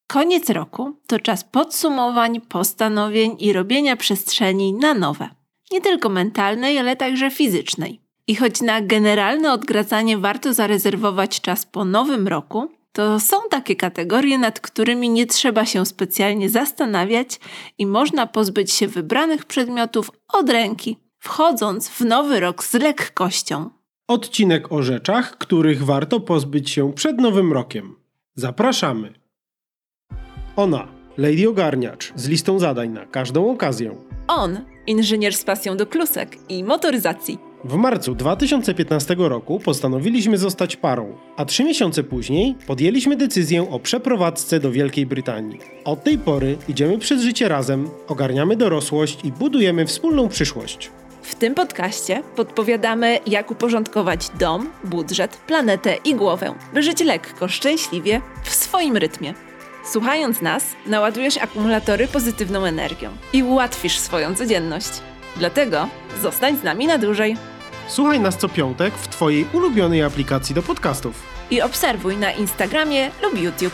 Koniec roku to czas podsumowań, postanowień i robienia przestrzeni na nowe. Nie tylko mentalnej, ale także fizycznej. I choć na generalne odgradzanie warto zarezerwować czas po nowym roku, to są takie kategorie, nad którymi nie trzeba się specjalnie zastanawiać i można pozbyć się wybranych przedmiotów od ręki, wchodząc w nowy rok z lekkością. Odcinek o rzeczach, których warto pozbyć się przed nowym rokiem. Zapraszamy! Ona, Lady Ogarniacz, z listą zadań na każdą okazję. On, inżynier z pasją do klusek i motoryzacji. W marcu 2015 roku postanowiliśmy zostać parą, a 3 miesiące później podjęliśmy decyzję o przeprowadzce do Wielkiej Brytanii. Od tej pory idziemy przez życie razem, ogarniamy dorosłość i budujemy wspólną przyszłość. W tym podcaście podpowiadamy, jak uporządkować dom, budżet, planetę i głowę, by żyć lekko, szczęśliwie, w swoim rytmie. Słuchając nas, naładujesz akumulatory pozytywną energią i ułatwisz swoją codzienność. Dlatego zostań z nami na dłużej. Słuchaj nas co piątek w Twojej ulubionej aplikacji do podcastów. I obserwuj na Instagramie lub YouTube.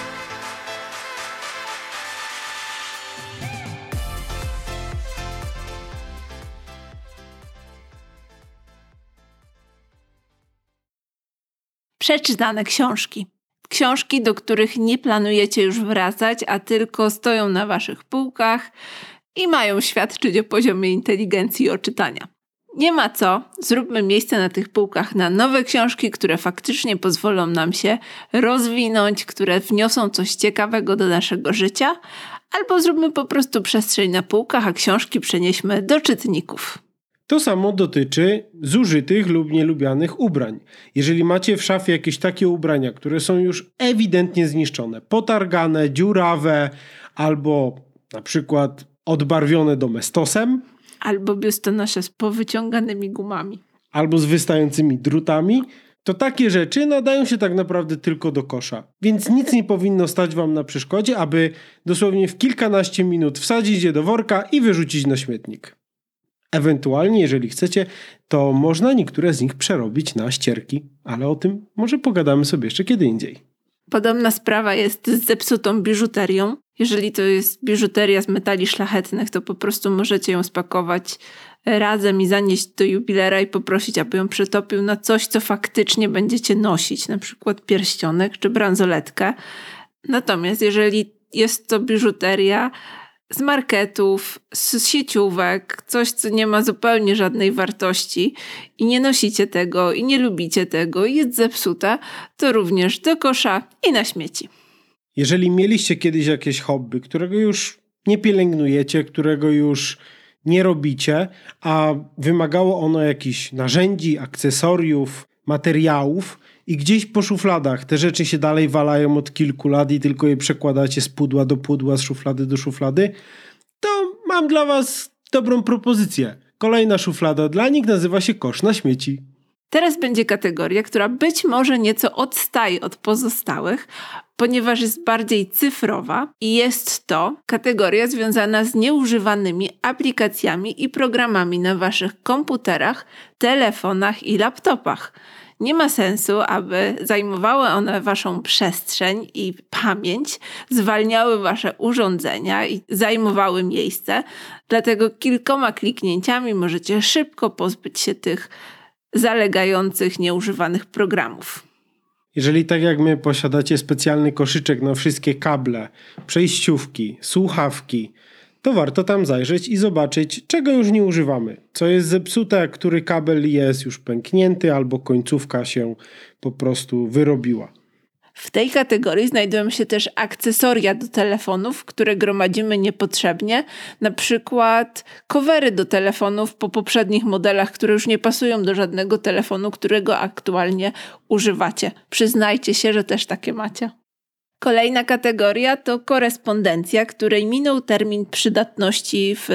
Przeczytane książki. Książki, do których nie planujecie już wracać, a tylko stoją na waszych półkach i mają świadczyć o poziomie inteligencji i czytania. Nie ma co, zróbmy miejsce na tych półkach na nowe książki, które faktycznie pozwolą nam się rozwinąć, które wniosą coś ciekawego do naszego życia, albo zróbmy po prostu przestrzeń na półkach, a książki przenieśmy do czytników. To samo dotyczy zużytych lub nielubianych ubrań. Jeżeli macie w szafie jakieś takie ubrania, które są już ewidentnie zniszczone, potargane, dziurawe albo na przykład odbarwione domestosem, albo biustonosze z powyciąganymi gumami, albo z wystającymi drutami, to takie rzeczy nadają się tak naprawdę tylko do kosza. Więc nic nie powinno stać wam na przeszkodzie, aby dosłownie w kilkanaście minut wsadzić je do worka i wyrzucić na śmietnik. Ewentualnie, jeżeli chcecie, to można niektóre z nich przerobić na ścierki, ale o tym może pogadamy sobie jeszcze kiedy indziej. Podobna sprawa jest z zepsutą biżuterią. Jeżeli to jest biżuteria z metali szlachetnych, to po prostu możecie ją spakować razem i zanieść do jubilera i poprosić, aby ją przetopił na coś, co faktycznie będziecie nosić, na przykład pierścionek czy bransoletkę. Natomiast jeżeli jest to biżuteria z marketów, z sieciówek, coś, co nie ma zupełnie żadnej wartości i nie nosicie tego i nie lubicie tego i jest zepsute, to również do kosza i na śmieci. Jeżeli mieliście kiedyś jakieś hobby, którego już nie pielęgnujecie, którego już nie robicie, a wymagało ono jakichś narzędzi, akcesoriów, materiałów i gdzieś po szufladach te rzeczy się dalej walają od kilku lat i tylko je przekładacie z pudła do pudła, z szuflady do szuflady, to mam dla was dobrą propozycję. Kolejna szuflada dla nich nazywa się kosz na śmieci. Teraz będzie kategoria, która być może nieco odstaje od pozostałych, ponieważ jest bardziej cyfrowa i jest to kategoria związana z nieużywanymi aplikacjami i programami na waszych komputerach, telefonach i laptopach. Nie ma sensu, aby zajmowały one waszą przestrzeń i pamięć, zwalniały wasze urządzenia i zajmowały miejsce, dlatego kilkoma kliknięciami możecie szybko pozbyć się tych zalegających, nieużywanych programów. Jeżeli tak jak my posiadacie specjalny koszyczek na wszystkie kable, przejściówki, słuchawki, to warto tam zajrzeć i zobaczyć, czego już nie używamy. Co jest zepsute, który kabel jest już pęknięty albo końcówka się po prostu wyrobiła. W tej kategorii znajdują się też akcesoria do telefonów, które gromadzimy niepotrzebnie, na przykład covery do telefonów po poprzednich modelach, które już nie pasują do żadnego telefonu, którego aktualnie używacie. Przyznajcie się, że też takie macie. Kolejna kategoria to korespondencja, której minął termin przydatności w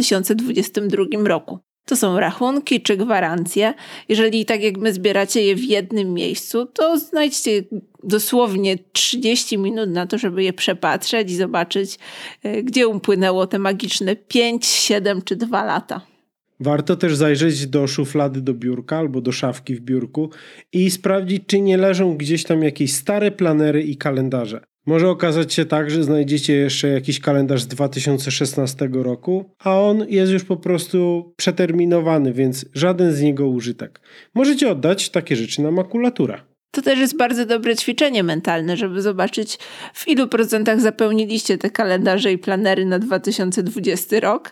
2022 roku. To są rachunki czy gwarancje. Jeżeli tak jak my zbieracie je w jednym miejscu, to znajdźcie dosłownie 30 minut na to, żeby je przepatrzeć i zobaczyć, gdzie upłynęło te magiczne 5, 7 czy 2 lata. Warto też zajrzeć do szuflady do biurka albo do szafki w biurku i sprawdzić, czy nie leżą gdzieś tam jakieś stare planery i kalendarze. Może okazać się tak, że znajdziecie jeszcze jakiś kalendarz z 2016 roku, a on jest już po prostu przeterminowany, więc żaden z niego użytek. Możecie oddać takie rzeczy na makulaturę. To też jest bardzo dobre ćwiczenie mentalne, żeby zobaczyć, w ilu procentach zapełniliście te kalendarze i planery na 2020 rok.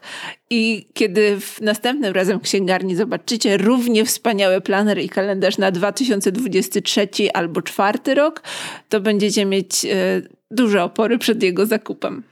I kiedy następnym razem w księgarni zobaczycie równie wspaniały planer i kalendarz na 2023 albo 2024 rok, to będziecie mieć duże opory przed jego zakupem.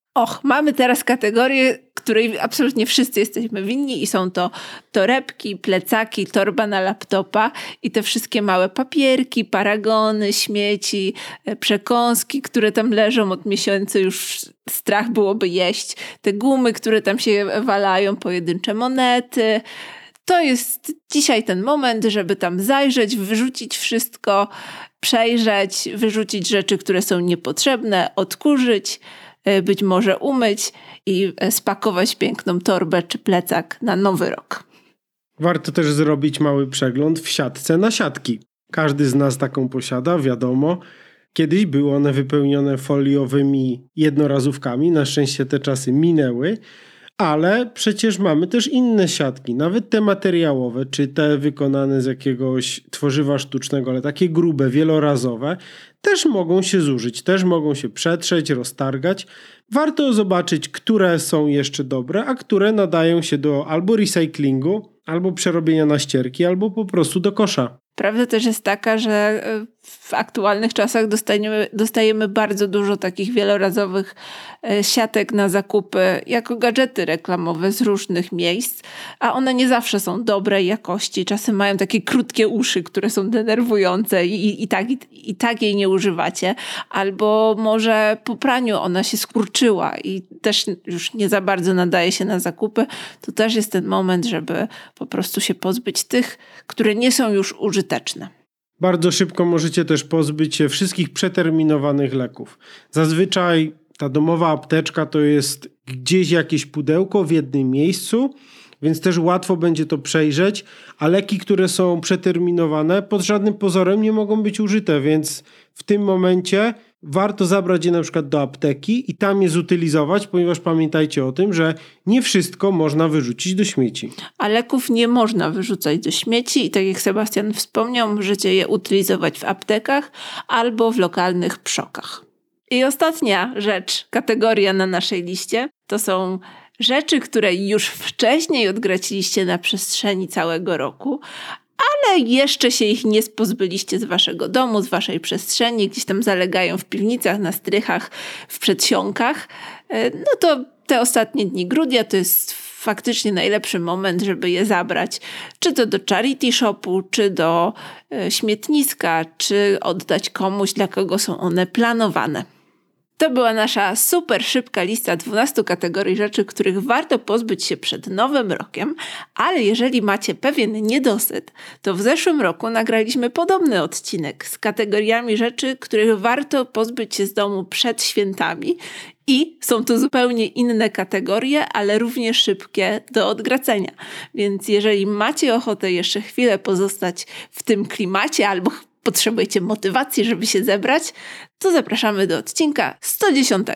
Mamy teraz kategorię, której absolutnie wszyscy jesteśmy winni i są to torebki, plecaki, torba na laptopa i te wszystkie małe papierki, paragony, śmieci, przekąski, które tam leżą od miesięcy, już strach byłoby jeść, te gumy, które tam się walają, pojedyncze monety. To jest dzisiaj ten moment, żeby tam zajrzeć, wyrzucić wszystko, przejrzeć, wyrzucić rzeczy, które są niepotrzebne, odkurzyć, być może umyć i spakować piękną torbę czy plecak na nowy rok. Warto też zrobić mały przegląd w siatce na siatki. Każdy z nas taką posiada, wiadomo. Kiedyś były one wypełnione foliowymi jednorazówkami, na szczęście te czasy minęły, ale przecież mamy też inne siatki, nawet te materiałowe, czy te wykonane z jakiegoś tworzywa sztucznego, ale takie grube, wielorazowe, też mogą się zużyć, też mogą się przetrzeć, roztargać. Warto zobaczyć, które są jeszcze dobre, a które nadają się do albo recyklingu, albo przerobienia na ścierki, albo po prostu do kosza. Prawda też jest taka, że w aktualnych czasach dostajemy bardzo dużo takich wielorazowych siatek na zakupy jako gadżety reklamowe z różnych miejsc, a one nie zawsze są dobrej jakości. Czasem mają takie krótkie uszy, które są denerwujące i tak jej nie używacie. Albo może po praniu ona się skurczyła i też już nie za bardzo nadaje się na zakupy. To też jest ten moment, żeby po prostu się pozbyć tych, które nie są już użyteczne. Bardzo szybko możecie też pozbyć się wszystkich przeterminowanych leków. Zazwyczaj ta domowa apteczka to jest gdzieś jakieś pudełko w jednym miejscu, więc też łatwo będzie to przejrzeć, a leki, które są przeterminowane, pod żadnym pozorem nie mogą być użyte, więc w tym momencie warto zabrać je na przykład do apteki i tam je zutylizować, ponieważ pamiętajcie o tym, że nie wszystko można wyrzucić do śmieci. A leków nie można wyrzucać do śmieci i tak jak Sebastian wspomniał, możecie je utylizować w aptekach albo w lokalnych przokach. I ostatnia rzecz, kategoria na naszej liście, to są rzeczy, które już wcześniej odgraciliście na przestrzeni całego roku, ale jeszcze się ich nie pozbyliście z waszego domu, z waszej przestrzeni, gdzieś tam zalegają w piwnicach, na strychach, w przedsionkach. No to te ostatnie dni grudnia to jest faktycznie najlepszy moment, żeby je zabrać. Czy to do charity shopu, czy do śmietniska, czy oddać komuś, dla kogo są one planowane. To była nasza super szybka lista 12 kategorii rzeczy, których warto pozbyć się przed nowym rokiem, ale jeżeli macie pewien niedosyt, to w zeszłym roku nagraliśmy podobny odcinek z kategoriami rzeczy, których warto pozbyć się z domu przed świętami i są to zupełnie inne kategorie, ale równie szybkie do odgracenia. Więc jeżeli macie ochotę jeszcze chwilę pozostać w tym klimacie albo potrzebujecie motywacji, żeby się zebrać, to zapraszamy do odcinka 110.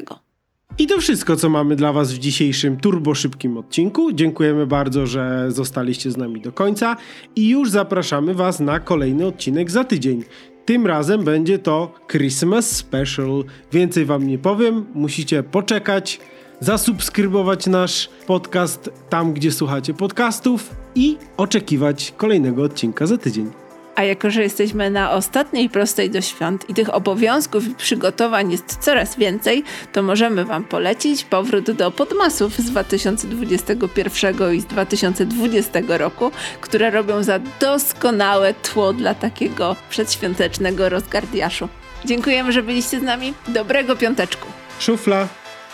I to wszystko, co mamy dla was w dzisiejszym turbo szybkim odcinku. Dziękujemy bardzo, że zostaliście z nami do końca i już zapraszamy was na kolejny odcinek za tydzień. Tym razem będzie to Christmas Special. Więcej wam nie powiem, musicie poczekać, zasubskrybować nasz podcast tam, gdzie słuchacie podcastów i oczekiwać kolejnego odcinka za tydzień. A jako, że jesteśmy na ostatniej prostej do świąt i tych obowiązków i przygotowań jest coraz więcej, to możemy wam polecić powrót do Podmasów z 2021 i z 2020 roku, które robią za doskonałe tło dla takiego przedświątecznego rozgardiaszu. Dziękujemy, że byliście z nami. Dobrego piąteczku. Szufla.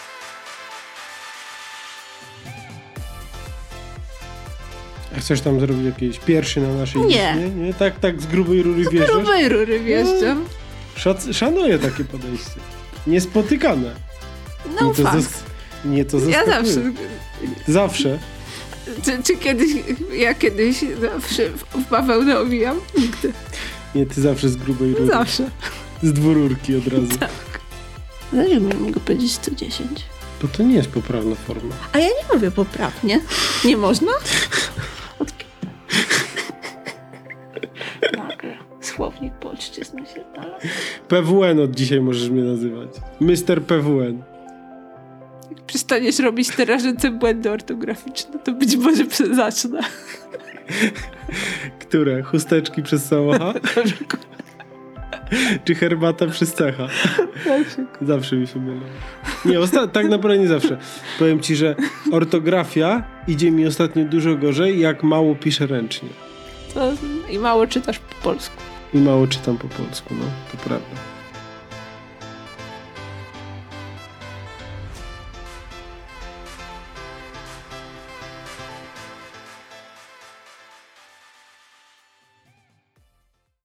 A chcesz tam zrobić jakieś pierwszy na naszej liście? Nie? Tak z grubej rury wjeżdżasz? Z grubej rury wjeżdżam. Szanuję takie podejście. Niespotykane. No thanks. Nieco zaskakuje. Ja zawsze. Zawsze. Czy kiedyś, ja kiedyś w bawełnę owijam? Nigdy. Nie, ty zawsze z grubej rury. Zawsze. Z dwururki od razu. Tak. Dlaczego nie mogę powiedzieć 110? Bo to nie jest poprawna forma. A ja nie mówię poprawnie. Nie można? Nagle. Słownik polszczyzny się znalazł. PWN od dzisiaj możesz mnie nazywać. Mr. PWN. Jak przestaniesz robić te rażące błędy ortograficzne, to być może zacznę. Które? Chusteczki przez samocha? Czy herbata przez cecha? Zawsze mi się mylą. Nie, tak naprawdę nie zawsze. Powiem ci, że ortografia idzie mi ostatnio dużo gorzej, jak mało piszę ręcznie. I mało czytasz po polsku. I mało czytam po polsku, no, to prawda.